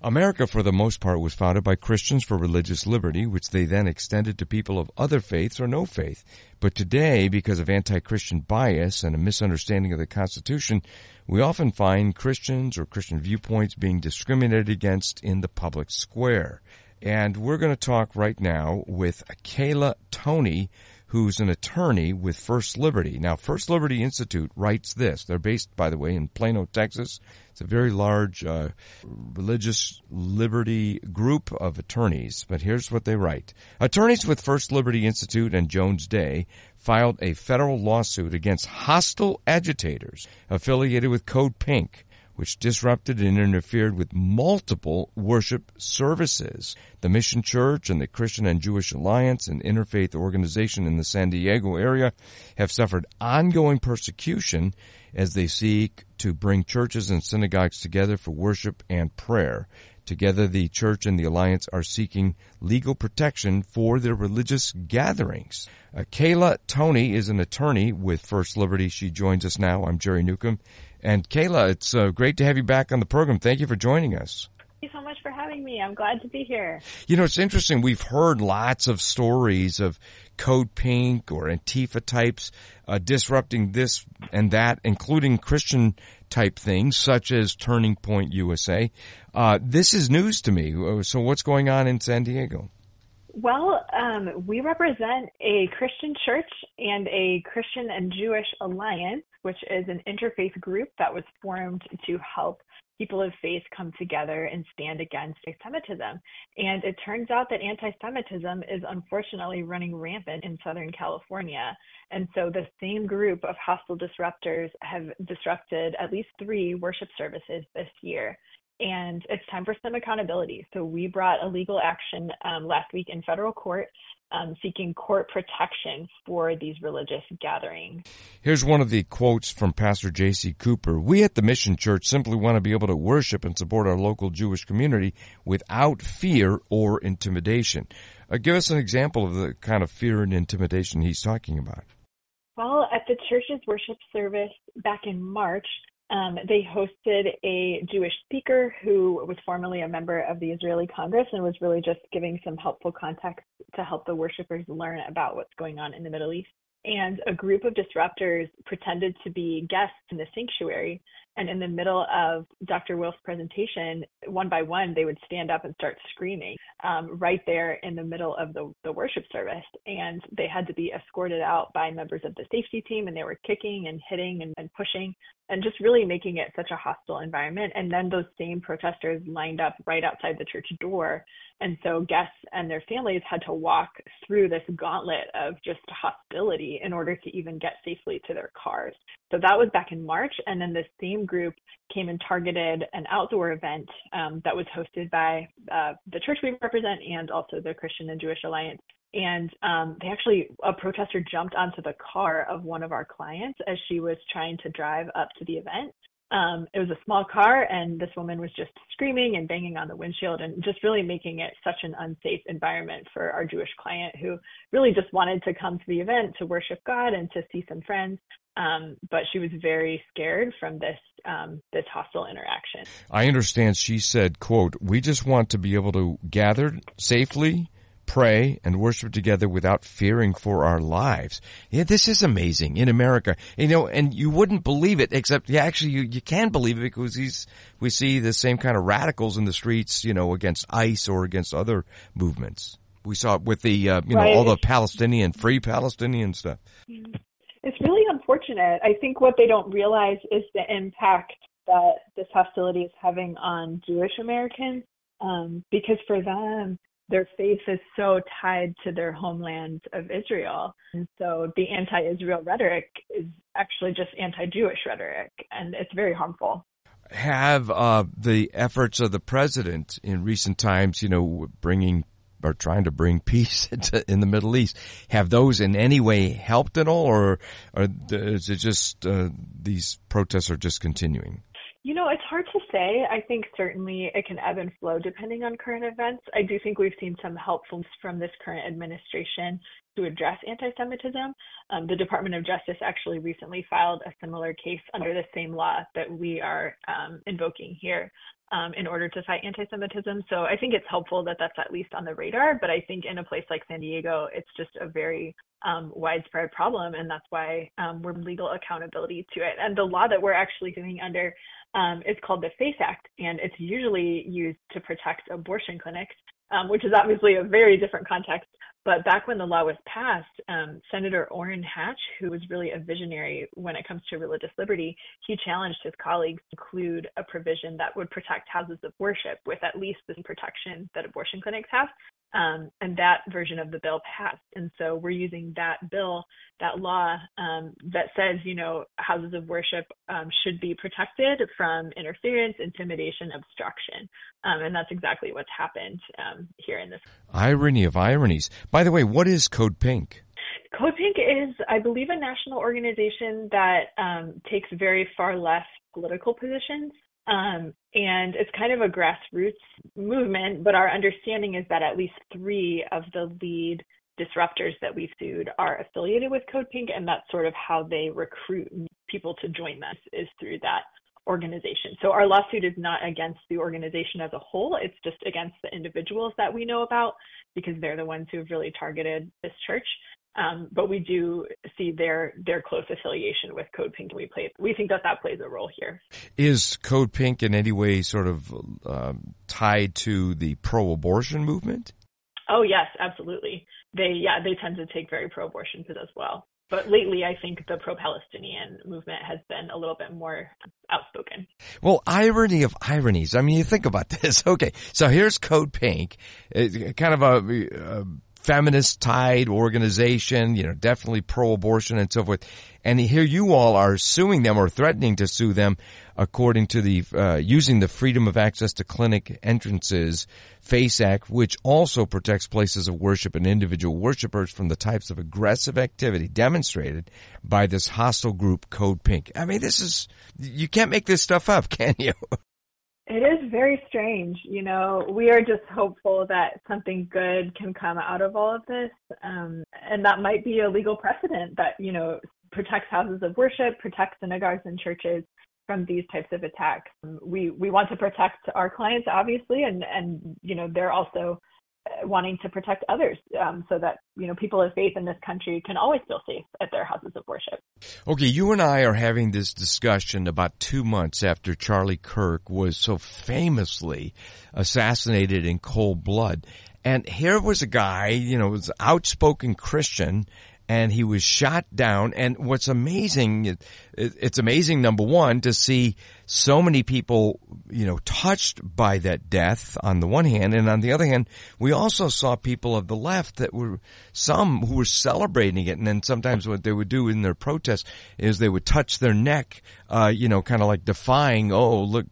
America, for the most part, was founded by Christians for religious liberty, which they then extended to people of other faiths or no faith. But today, because of anti-Christian bias and a misunderstanding of the Constitution, we often find Christians or Christian viewpoints being discriminated against in the public square. And we're going to talk right now with Kayla Toney, who's an attorney with First Liberty. Now, First Liberty Institute writes this. They're based, by the way, in Plano, Texas. It's a very large religious liberty group of attorneys. But here's what they write. Attorneys with First Liberty Institute and Jones Day filed a federal lawsuit against hostile agitators affiliated with Code Pink, which disrupted and interfered with multiple worship services. The Mission Church and the Christian and Jewish Alliance, an interfaith organization in the San Diego area, have suffered ongoing persecution as they seek to bring churches and synagogues together for worship and prayer. Together, the church and the alliance are seeking legal protection for their religious gatherings. Kayla Toney is an attorney with First Liberty. She joins us now. I'm Jerry Newcomb. And Kayla, it's great to have you back on the program. Thank you for joining us. Thank you so much for having me. I'm glad to be here. You know, it's interesting. We've heard lots of stories of Code Pink or Antifa types disrupting this and that, including Christian type things such as Turning Point USA. This is news to me. So what's going on in San Diego? Well, we represent a Christian church and a Christian and Jewish alliance, which is an interfaith group that was formed to help people of faith come together and stand against anti-Semitism. And it turns out that anti-Semitism is unfortunately running rampant in Southern California. And so the same group of hostile disruptors have disrupted at least 3 worship services this year. And it's time for some accountability. So we brought a legal action last week in federal court seeking court protection for these religious gatherings. Here's one of the quotes from Pastor J.C. Cooper. We at the Mission Church simply want to be able to worship and support our local Jewish community without fear or intimidation. Give us an example of the kind of fear and intimidation he's talking about. Well, at the church's worship service back in March, they hosted a Jewish speaker who was formerly a member of the Israeli Congress and was really just giving some helpful context to help the worshipers learn about what's going on in the Middle East. And a group of disruptors pretended to be guests in the sanctuary. And in the middle of Dr. Wolf's presentation, one by one, they would stand up and start screaming right there in the middle of the worship service. And they had to be escorted out by members of the safety team, and they were kicking and hitting and pushing and just really making it such a hostile environment. And then those same protesters lined up right outside the church door. And so guests and their families had to walk through this gauntlet of just hostility in order to even get safely to their cars. So that was back in March. And then this same group came and targeted an outdoor event that was hosted by the church we represent and also the Christian and Jewish Alliance. And a protester jumped onto the car of one of our clients as she was trying to drive up to the event. It was a small car, and this woman was just screaming and banging on the windshield and just really making it such an unsafe environment for our Jewish client who really just wanted to come to the event to worship God and to see some friends. But she was very scared from this hostile interaction. I understand she said, quote, "We just want to be able to gather safely, pray, and worship together without fearing for our lives." Yeah, this is amazing in America. You know, and you wouldn't believe it, except you can believe it because we see the same kind of radicals in the streets, against ICE or against other movements. We saw it with the, right. all the free Palestinian stuff. It's really unfortunate. I think what they don't realize is the impact that this hostility is having on Jewish Americans, because for them, their faith is so tied to their homeland of Israel. And so the anti-Israel rhetoric is actually just anti-Jewish rhetoric, and it's very harmful. Have the efforts of the president in recent times, trying to bring peace in the Middle East, have those in any way helped at all, or is it just these protests are just continuing? It's hard to say. I think certainly it can ebb and flow depending on current events. I do think we've seen some helpfulness from this current administration to address anti-Semitism. The Department of Justice actually recently filed a similar case under the same law that we are invoking here in order to fight anti-Semitism. So I think it's helpful that that's at least on the radar, but I think in a place like San Diego, it's just a very widespread problem, and that's why we're legal accountability to it. And the law that we're actually doing under is called the FACE Act, and it's usually used to protect abortion clinics, which is obviously a very different context. But back when the law was passed, Senator Orrin Hatch, who was really a visionary when it comes to religious liberty, he challenged his colleagues to include a provision that would protect houses of worship with at least the protection that abortion clinics have. And that version of the bill passed. And so we're using that bill, that law that says, houses of worship should be protected from interference, intimidation, obstruction. And that's exactly what's happened here in this. Irony of ironies. By the way, what is Code Pink? Code Pink is, I believe, a national organization that takes very far left political positions. And it's kind of a grassroots movement, but our understanding is that at least 3 of the lead disruptors that we've sued are affiliated with Code Pink, and that's sort of how they recruit people to join them, is through that organization. So our lawsuit is not against the organization as a whole, it's just against the individuals that we know about, because they're the ones who have really targeted this church. But we do see their close affiliation with Code Pink, and we think that plays a role here. Is Code Pink in any way sort of tied to the pro-abortion movement? Oh yes, absolutely. They tend to take very pro-abortion as well. But lately, I think the pro-Palestinian movement has been a little bit more outspoken. Well, irony of ironies. I mean, you think about this. Okay, so here's Code Pink, kind of a feminist-tied organization, definitely pro-abortion and so forth. And here you all are suing them or threatening to sue them according to the using the Freedom of Access to Clinic Entrances FACE Act, which also protects places of worship and individual worshipers from the types of aggressive activity demonstrated by this hostile group, Code Pink. I mean, you can't make this stuff up, can you? It is very strange. We are just hopeful that something good can come out of all of this. And that might be a legal precedent that, protects houses of worship, protects synagogues and churches from these types of attacks. We want to protect our clients, obviously, and they're also wanting to protect others so that, people of faith in this country can always feel safe at their houses of worship. Okay, you and I are having this discussion about 2 months after Charlie Kirk was so famously assassinated in cold blood. And here was a guy, was an outspoken Christian, and he was shot down. And what's amazing, it's amazing, number one, to see so many people, touched by that death on the one hand. And on the other hand, we also saw people of the left some who were celebrating it. And then sometimes what they would do in their protests is they would touch their neck, kind of like defying, oh, look,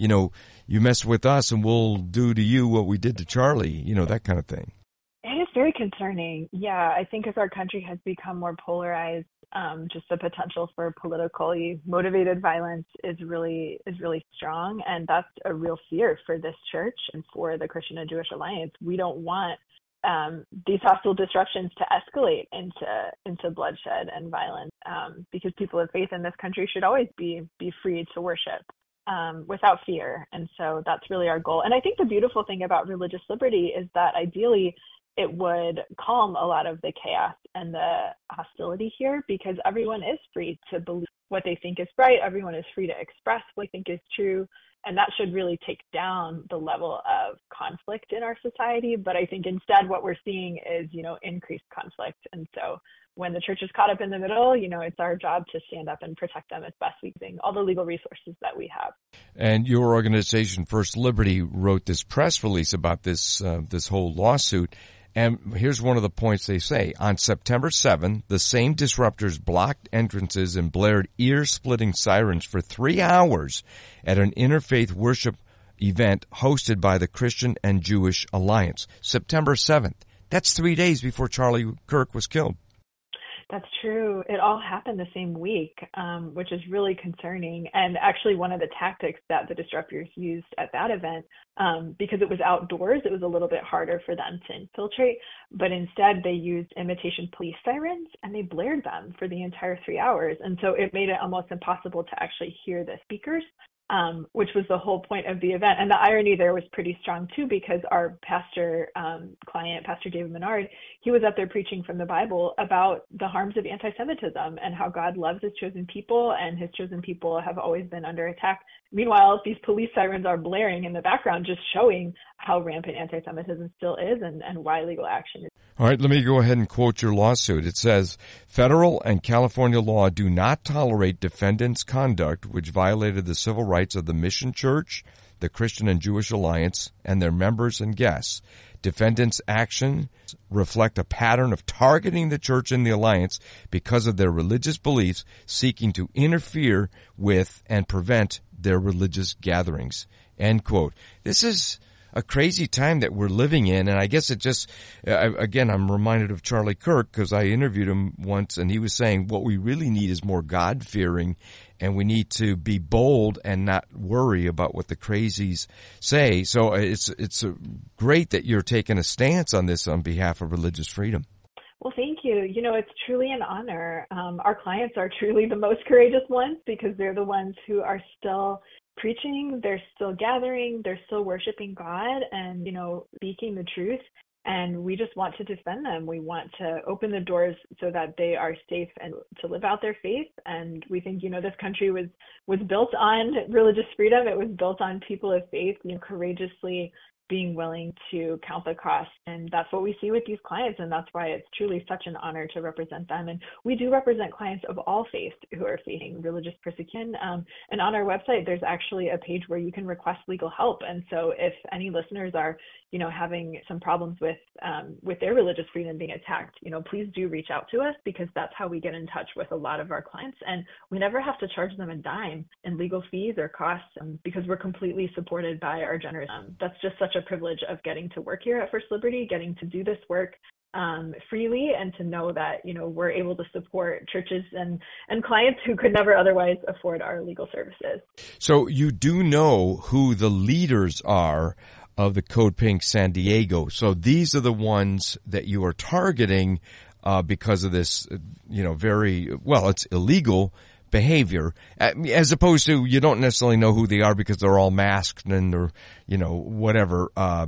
you messed with us and we'll do to you what we did to Charlie, that kind of thing. It is very concerning. Yeah, I think as our country has become more polarized, just the potential for politically motivated violence is really strong, and that's a real fear for this church and for the Christian and Jewish Alliance. We don't want these hostile disruptions to escalate into bloodshed and violence, because people of faith in this country should always be free to worship without fear. And so that's really our goal. And I think the beautiful thing about religious liberty is that ideally it would calm a lot of the chaos and the hostility here, because everyone is free to believe what they think is right. Everyone is free to express what they think is true. And that should really take down the level of conflict in our society. But I think instead what we're seeing is, increased conflict. And so when the church is caught up in the middle, it's our job to stand up and protect them as best we can, all the legal resources that we have. And your organization, First Liberty, wrote this press release about this whole lawsuit. And here's one of the points they say. On September 7th, the same disruptors blocked entrances and blared ear-splitting sirens for 3 hours at an interfaith worship event hosted by the Christian and Jewish Alliance. September 7th. That's 3 days before Charlie Kirk was killed. That's true. It all happened the same week, which is really concerning. And actually, one of the tactics that the disruptors used at that event, because it was outdoors, it was a little bit harder for them to infiltrate. But instead, they used imitation police sirens and they blared them for the entire 3 hours. And so it made it almost impossible to actually hear the speakers. Which was the whole point of the event. And the irony there was pretty strong too, because our pastor client, Pastor David Menard, he was up there preaching from the Bible about the harms of anti-Semitism and how God loves his chosen people, and his chosen people have always been under attack. Meanwhile, these police sirens are blaring in the background, just showing how rampant anti-Semitism still is and why legal action is. All right, let me go ahead and quote your lawsuit. It says, federal and California law do not tolerate defendants' conduct which violated the civil rights of the Mission Church, the Christian and Jewish Alliance, and their members and guests. Defendants' actions reflect a pattern of targeting the church and the alliance because of their religious beliefs, seeking to interfere with and prevent their religious gatherings. End quote. This is a crazy time that we're living in, and I guess it just, again, I'm reminded of Charlie Kirk because I interviewed him once, and he was saying what we really need is more God-fearing, and we need to be bold and not worry about what the crazies say. So it's great that you're taking a stance on this on behalf of religious freedom. Well, thank you. You know, it's truly an honor. Our clients are truly the most courageous ones because they're the ones who are still preaching, they're still gathering, they're still worshiping God and, you know, speaking the truth. And we just want to defend them. We want to open the doors so that they are safe and to live out their faith. And we think, you know, this country was built on religious freedom. It was built on people of faith, you know, courageously being willing to count the cost. And that's what we see with these clients. And that's why it's truly such an honor to represent them. And we do represent clients of all faiths who are facing religious persecution. And on our website, there's actually a page where you can request legal help. And so if any listeners are, you know, having some problems with their religious freedom being attacked, you know, please do reach out to us because that's how we get in touch with a lot of our clients. And we never have to charge them a dime in legal fees or costs because we're completely supported by our generous. That's just such a privilege of getting to work here at First Liberty, getting to do this work freely, and to know that, you know, we're able to support churches and clients who could never otherwise afford our legal services. So you do know who the leaders are of the Code Pink San Diego. So these are the ones that you are targeting because of this, you know, it's illegal behavior, as opposed to you don't necessarily know who they are because they're all masked and they're, you know, whatever.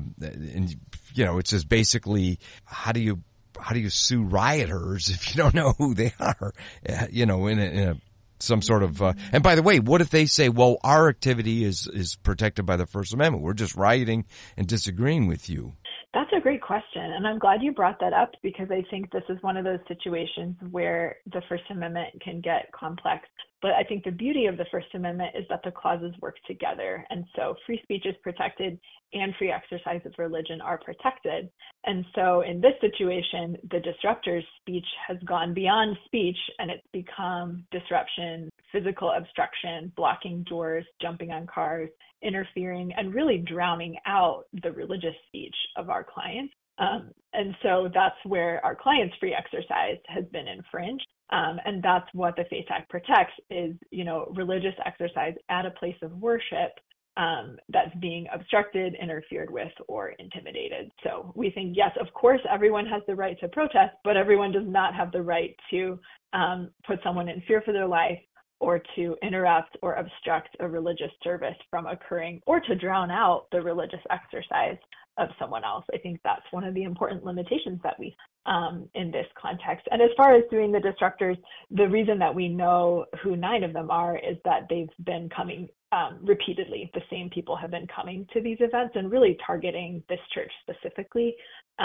And, you know, it's just basically how do you sue rioters if you don't know who they are, you know, in a some sort of, and by the way, what if they say, well, our activity is protected by the First Amendment. We're just rioting and disagreeing with you. That's a great question. And I'm glad you brought that up because I think this is one of those situations where the First Amendment can get complex. But I think the beauty of the First Amendment is that the clauses work together. And so free speech is protected and free exercise of religion are protected. And so in this situation, the disruptor's speech has gone beyond speech and it's become disruption, physical obstruction, blocking doors, jumping on cars, interfering, and really drowning out the religious speech of our clients. And so that's where our clients' free exercise has been infringed. And that's what the FACE Act protects is, you know, religious exercise at a place of worship that's being obstructed, interfered with, or intimidated. So we think, yes, of course, everyone has the right to protest, but everyone does not have the right to put someone in fear for their life or to interrupt or obstruct a religious service from occurring or to drown out the religious exercise of someone else. I think that's one of the important limitations that we in this context. And as far as suing the disruptors, the reason that we know who 9 of them are is that they've been coming repeatedly. The same people have been coming to these events and really targeting this church specifically.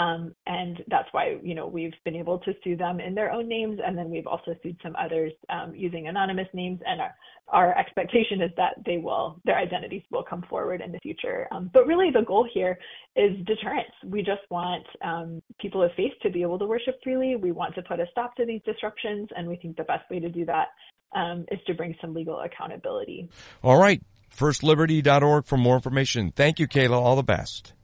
And that's why, you know, we've been able to sue them in their own names. And then we've also sued some others using anonymous names. And our expectation is that their identities will come forward in the future. But really the goal here is deterrence. We just want people of faith to be able to worship freely. We want to put a stop to these disruptions. And we think the best way to do that is to bring some legal accountability. All right. FirstLiberty.org for more information. Thank you, Kayla. All the best.